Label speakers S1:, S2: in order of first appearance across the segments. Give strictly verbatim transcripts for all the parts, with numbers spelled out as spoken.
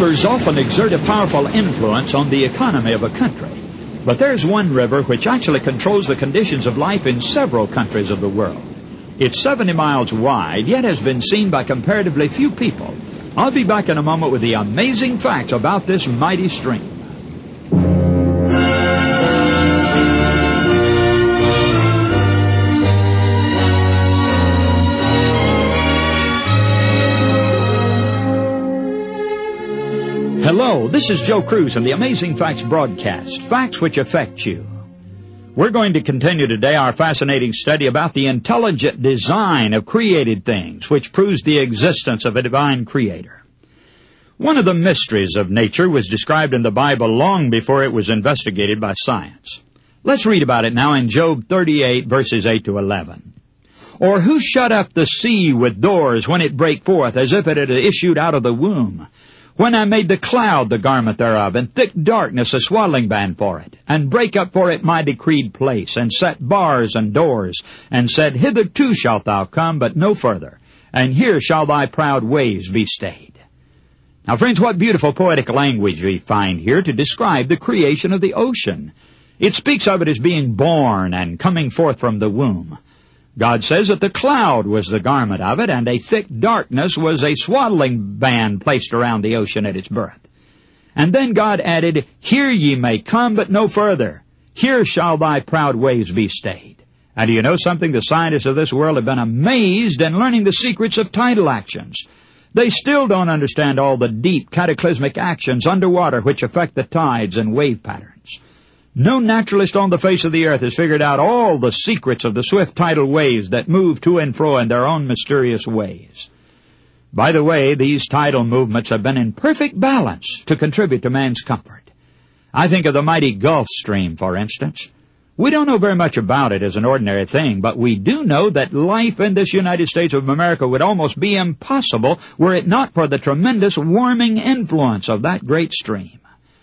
S1: Rivers often exert a powerful influence on the economy of a country. But there's one river which actually controls the conditions of life in several countries of the world. It's seventy miles wide, yet has been seen by comparatively few people. I'll be back in a moment with the amazing facts about this mighty stream. Hello, this is Joe Cruz and the Amazing Facts broadcast, facts which affect you. We're going to continue today our fascinating study about the intelligent design of created things, which proves the existence of a divine creator. One of the mysteries of nature was described in the Bible long before it was investigated by science. Let's read about it now in Job thirty-eight, verses eight to eleven. Or who shut up the sea with doors when it brake forth, as if it had issued out of the womb? When I made the cloud the garment thereof, and thick darkness a swaddling band for it, and brake up for it my decreed place, and set bars and doors, and said, Hitherto shalt thou come, but no further, and here shall thy proud waves be stayed. Now, friends, what beautiful poetic language we find here to describe the creation of the ocean. It speaks of it as being born and coming forth from the womb. God says that the cloud was the garment of it, and a thick darkness was a swaddling band placed around the ocean at its birth. And then God added, Here ye may come, but no further. Here shall thy proud waves be stayed. And do you know something? The scientists of this world have been amazed in learning the secrets of tidal actions. They still don't understand all the deep cataclysmic actions underwater which affect the tides and wave patterns. No naturalist on the face of the earth has figured out all the secrets of the swift tidal waves that move to and fro in their own mysterious ways. By the way, these tidal movements have been in perfect balance to contribute to man's comfort. I think of the mighty Gulf Stream, for instance. We don't know very much about it as an ordinary thing, but we do know that life in this United States of America would almost be impossible were it not for the tremendous warming influence of that great stream.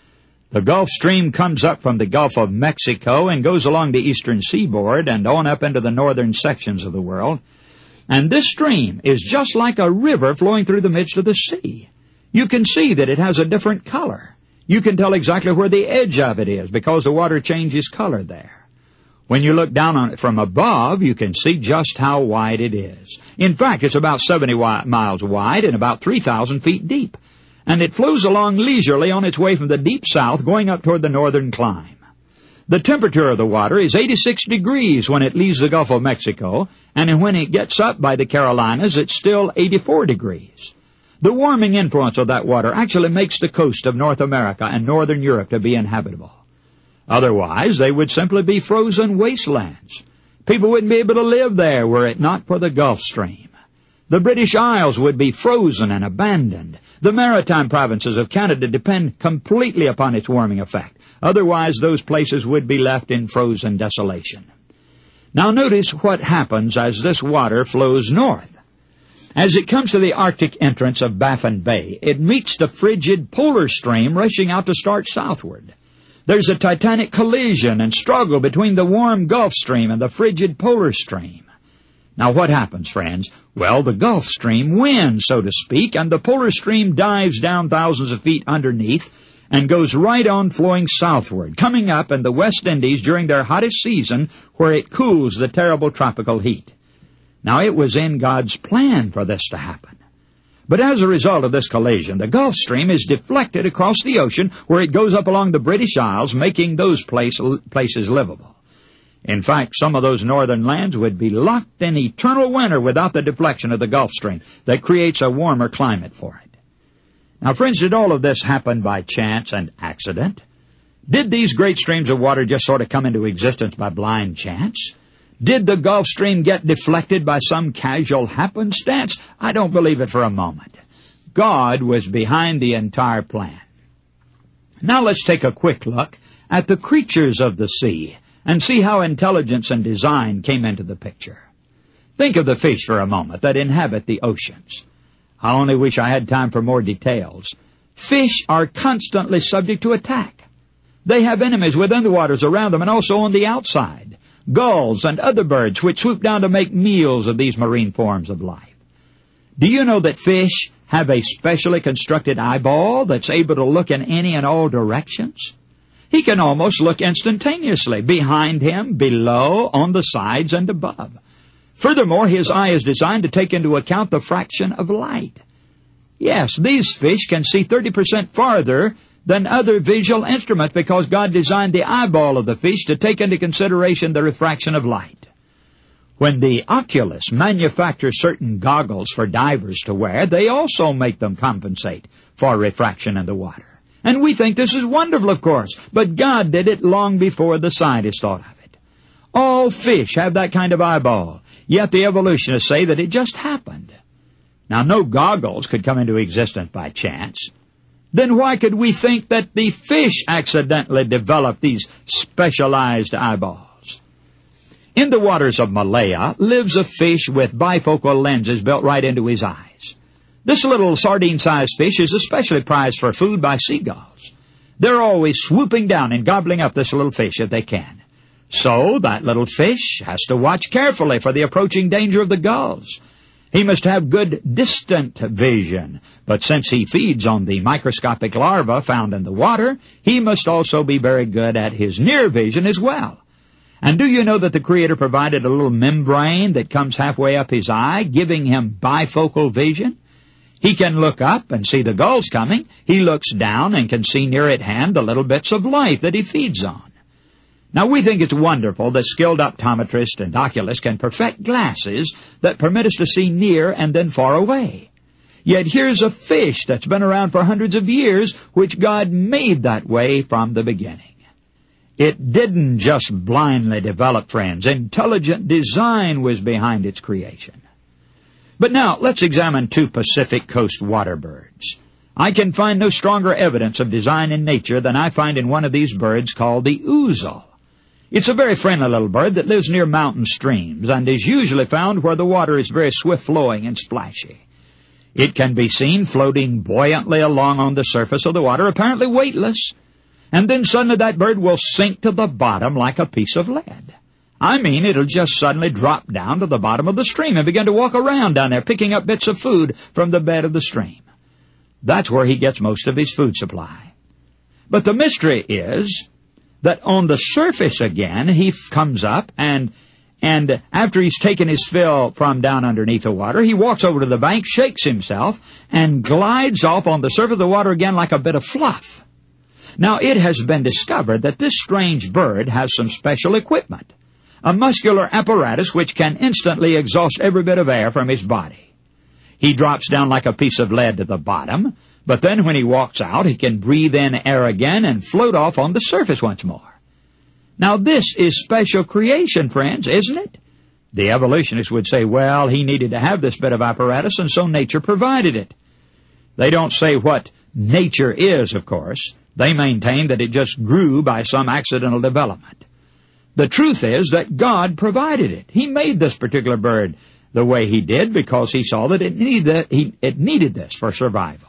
S1: The Gulf Stream comes up from the Gulf of Mexico and goes along the eastern seaboard and on up into the northern sections of the world. And this stream is just like a river flowing through the midst of the sea. You can see that it has a different color. You can tell exactly where the edge of it is because the water changes color there. When you look down on it from above, you can see just how wide it is. In fact, it's about seventy miles wide and about three thousand feet deep. And it flows along leisurely on its way from the deep south going up toward the northern clime. The temperature of the water is eighty-six degrees when it leaves the Gulf of Mexico, and when it gets up by the Carolinas, it's still eighty-four degrees. The warming influence of that water actually makes the coast of North America and northern Europe to be inhabitable. Otherwise, they would simply be frozen wastelands. People wouldn't be able to live there were it not for the Gulf Stream. The British Isles would be frozen and abandoned. The maritime provinces of Canada depend completely upon its warming effect. Otherwise, those places would be left in frozen desolation. Now notice what happens as this water flows north. As it comes to the Arctic entrance of Baffin Bay, it meets the frigid polar stream rushing out to start southward. There's a titanic collision and struggle between the warm Gulf Stream and the frigid polar stream. Now what happens, friends? Well, the Gulf Stream wins, so to speak, and the polar stream dives down thousands of feet underneath and goes right on flowing southward, coming up in the West Indies during their hottest season where it cools the terrible tropical heat. Now, it was in God's plan for this to happen. But as a result of this collision, the Gulf Stream is deflected across the ocean where it goes up along the British Isles, making those place, places livable. In fact, some of those northern lands would be locked in eternal winter without the deflection of the Gulf Stream that creates a warmer climate for it. Now, friends, did all of this happen by chance and accident? Did these great streams of water just sort of come into existence by blind chance? Did the Gulf Stream get deflected by some casual happenstance? I don't believe it for a moment. God was behind the entire plan. Now let's take a quick look at the creatures of the sea and see how intelligence and design came into the picture. Think of the fish for a moment that inhabit the oceans. I only wish I had time for more details. Fish are constantly subject to attack. They have enemies within the waters around them and also on the outside. Gulls and other birds which swoop down to make meals of these marine forms of life. Do you know that fish have a specially constructed eyeball that's able to look in any and all directions? He can almost look instantaneously, behind him, below, on the sides, and above. Furthermore, his eye is designed to take into account the fraction of light. Yes, these fish can see thirty percent farther than other visual instruments because God designed the eyeball of the fish to take into consideration the refraction of light. When the oculists manufacture certain goggles for divers to wear, they also make them compensate for refraction in the water. And we think this is wonderful, of course, but God did it long before the scientists thought of it. All fish have that kind of eyeball, yet the evolutionists say that it just happened. Now, no goggles could come into existence by chance. Then why could we think that the fish accidentally developed these specialized eyeballs? In the waters of Malaya lives a fish with bifocal lenses built right into his eyes. This little sardine-sized fish is especially prized for food by seagulls. They're always swooping down and gobbling up this little fish if they can. So that little fish has to watch carefully for the approaching danger of the gulls. He must have good distant vision, but since he feeds on the microscopic larvae found in the water, he must also be very good at his near vision as well. And do you know that the Creator provided a little membrane that comes halfway up his eye, giving him bifocal vision? He can look up and see the gulls coming. He looks down and can see near at hand the little bits of life that he feeds on. Now, we think it's wonderful that skilled optometrists and oculists can perfect glasses that permit us to see near and then far away. Yet here's a fish that's been around for hundreds of years, which God made that way from the beginning. It didn't just blindly develop, friends. Intelligent design was behind its creation. But now, let's examine two Pacific Coast water birds. I can find no stronger evidence of design in nature than I find in one of these birds called the ouzel. It's a very friendly little bird that lives near mountain streams and is usually found where the water is very swift-flowing and splashy. It can be seen floating buoyantly along on the surface of the water, apparently weightless, and then suddenly that bird will sink to the bottom like a piece of lead. I mean, it'll just suddenly drop down to the bottom of the stream and begin to walk around down there, picking up bits of food from the bed of the stream. That's where he gets most of his food supply. But the mystery is that on the surface again, he comes up and and after he's taken his fill from down underneath the water, he walks over to the bank, shakes himself, and glides off on the surface of the water again like a bit of fluff. Now, it has been discovered that this strange bird has some special equipment, a muscular apparatus which can instantly exhaust every bit of air from his body. He drops down like a piece of lead to the bottom, but then when he walks out, he can breathe in air again and float off on the surface once more. Now, this is special creation, friends, isn't it? The evolutionists would say, well, he needed to have this bit of apparatus, and so nature provided it. They don't say what nature is, of course. They maintain that it just grew by some accidental development. The truth is that God provided it. He made this particular bird the way he did because he saw that it needed, he, it needed this for survival.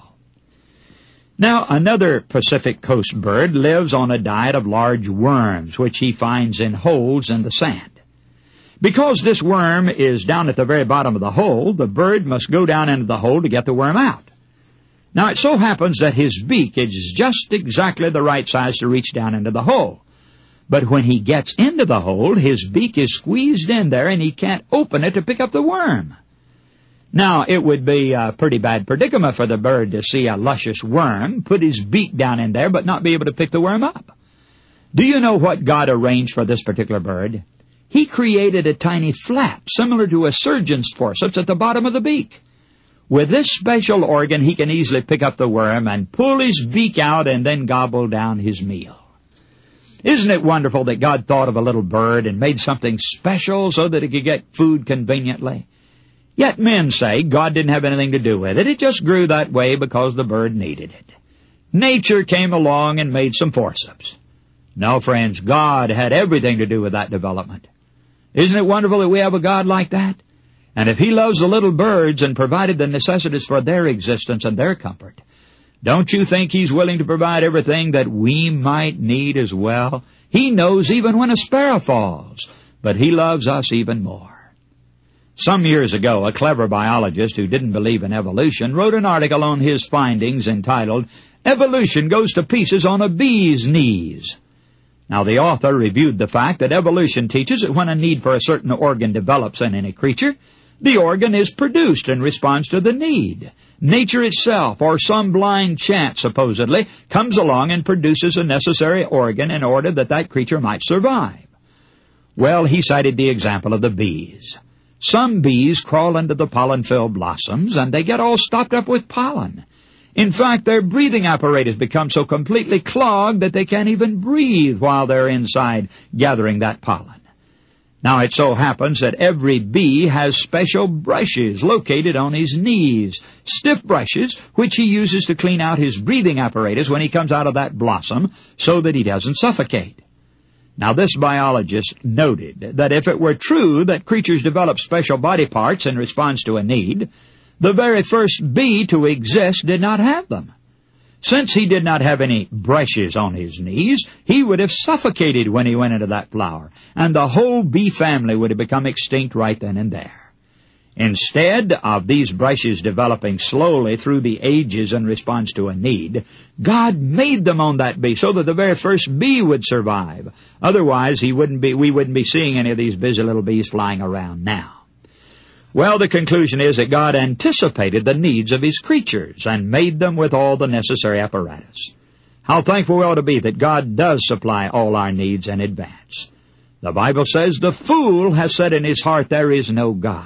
S1: Now, another Pacific Coast bird lives on a diet of large worms, which he finds in holes in the sand. Because this worm is down at the very bottom of the hole, the bird must go down into the hole to get the worm out. Now, it so happens that his beak is just exactly the right size to reach down into the hole. But when he gets into the hole, his beak is squeezed in there and he can't open it to pick up the worm. Now, it would be a pretty bad predicament for the bird to see a luscious worm, put his beak down in there, but not be able to pick the worm up. Do you know what God arranged for this particular bird? He created a tiny flap, similar to a surgeon's forceps, at the bottom of the beak. With this special organ, he can easily pick up the worm and pull his beak out and then gobble down his meal. Isn't it wonderful that God thought of a little bird and made something special so that it could get food conveniently? Yet men say God didn't have anything to do with it. It just grew that way because the bird needed it. Nature came along and made some forceps. No, friends, God had everything to do with that development. Isn't it wonderful that we have a God like that? And if he loves the little birds and provided the necessities for their existence and their comfort, don't you think he's willing to provide everything that we might need as well? He knows even when a sparrow falls, but he loves us even more. Some years ago, a clever biologist who didn't believe in evolution wrote an article on his findings entitled, "Evolution Goes to Pieces on a Bee's Knees." Now, the author reviewed the fact that evolution teaches that when a need for a certain organ develops in any creature, the organ is produced in response to the need. Nature itself, or some blind chance, supposedly, comes along and produces a necessary organ in order that that creature might survive. Well, he cited the example of the bees. Some bees crawl into the pollen-filled blossoms, and they get all stopped up with pollen. In fact, their breathing apparatus becomes so completely clogged that they can't even breathe while they're inside gathering that pollen. Now, it so happens that every bee has special brushes located on his knees, stiff brushes which he uses to clean out his breathing apparatus when he comes out of that blossom so that he doesn't suffocate. Now, this biologist noted that if it were true that creatures develop special body parts in response to a need, the very first bee to exist did not have them. Since he did not have any brushes on his knees, he would have suffocated when he went into that flower, and the whole bee family would have become extinct right then and there. Instead of these brushes developing slowly through the ages in response to a need, God made them on that bee so that the very first bee would survive. Otherwise, he wouldn't be, we wouldn't be seeing any of these busy little bees flying around now. Well, the conclusion is that God anticipated the needs of his creatures and made them with all the necessary apparatus. How thankful we ought to be that God does supply all our needs in advance. The Bible says, "The fool has said in his heart, there is no God."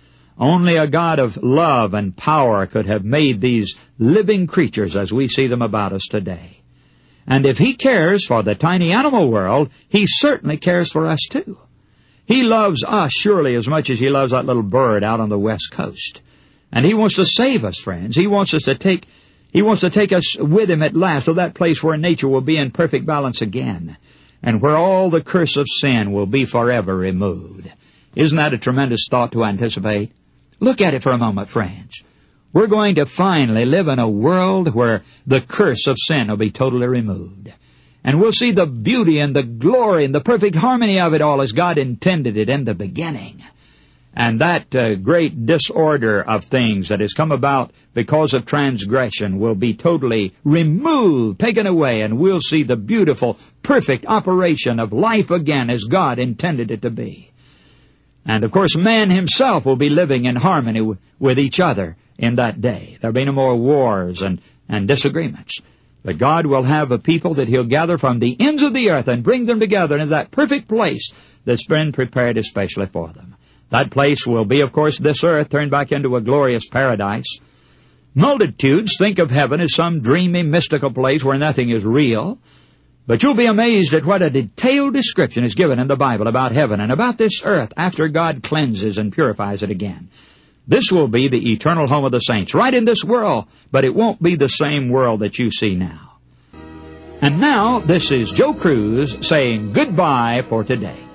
S1: Only a God of love and power could have made these living creatures as we see them about us today. And if he cares for the tiny animal world, he certainly cares for us too. He loves us surely as much as he loves that little bird out on the west coast. And he wants to save us, friends. He wants us to take, he wants to take us with him at last to that place where nature will be in perfect balance again, and where all the curse of sin will be forever removed. Isn't that a tremendous thought to anticipate? Look at it for a moment, friends. We're going to finally live in a world where the curse of sin will be totally removed. And we'll see the beauty and the glory and the perfect harmony of it all as God intended it in the beginning. And that uh, great disorder of things that has come about because of transgression will be totally removed, taken away, and we'll see the beautiful, perfect operation of life again as God intended it to be. And, of course, man himself will be living in harmony w- with each other in that day. There'll be no more wars and, and disagreements. But God will have a people that he'll gather from the ends of the earth and bring them together into that perfect place that's been prepared especially for them. That place will be, of course, this earth turned back into a glorious paradise. Multitudes think of heaven as some dreamy, mystical place where nothing is real. But you'll be amazed at what a detailed description is given in the Bible about heaven and about this earth after God cleanses and purifies it again. This will be the eternal home of the saints, right in this world, but it won't be the same world that you see now. And now, this is Joe Cruz saying goodbye for today.